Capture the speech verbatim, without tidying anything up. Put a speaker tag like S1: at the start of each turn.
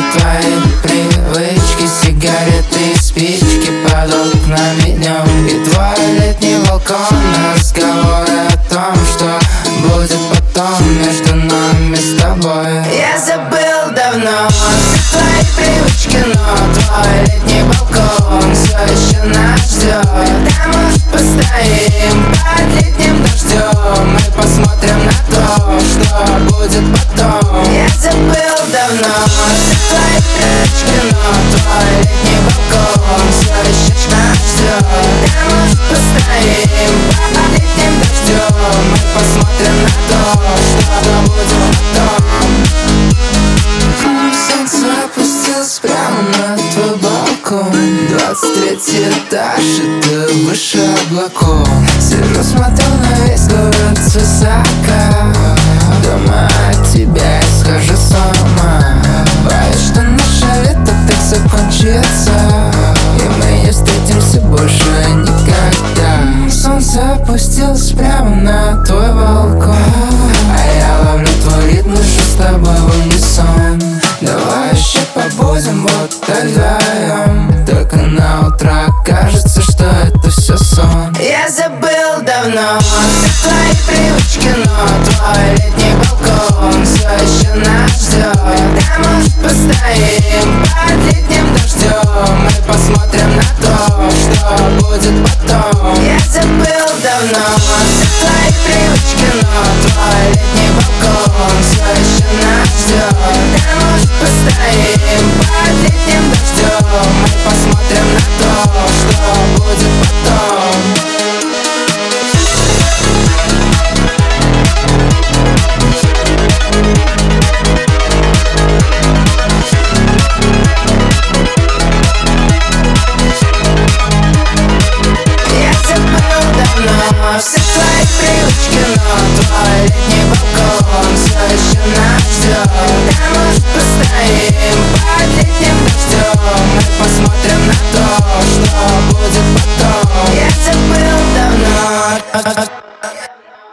S1: твои привычки, сигареты и спички под окнами днем. И твой летний балкон, разговоры о том, что будет потом между нами с тобой. Я забыл давно все твои привычки, но твой летний балкон все еще нас ждет. Да, может, постоим под летним дождем, мы посмотрим на то, что будет потом. Я забыл давно все твои привычки, но твой летний балкон все еще нас ждет. Да, может, постоим под летним дождем, мы посмотрим на то, что будет потом. Солнце опустилось прямо на твой балкон. Двадцать третий этаж, и ты выше облаков. Сижу, смотрю на весь город свысока. Думаю о тебе и схожу с ума. Боюсь, что наше лето так закончится, и мы не встретимся больше никогда. Солнце опустилось прямо на твой балкон, а я ловлю твой ритм, дышу с тобой в унисон. Давай еще побудем вот так вдвоем, только на утро кажется, что это все сон. Я забыл давно все твои привычки, но твой летний балкон все еще на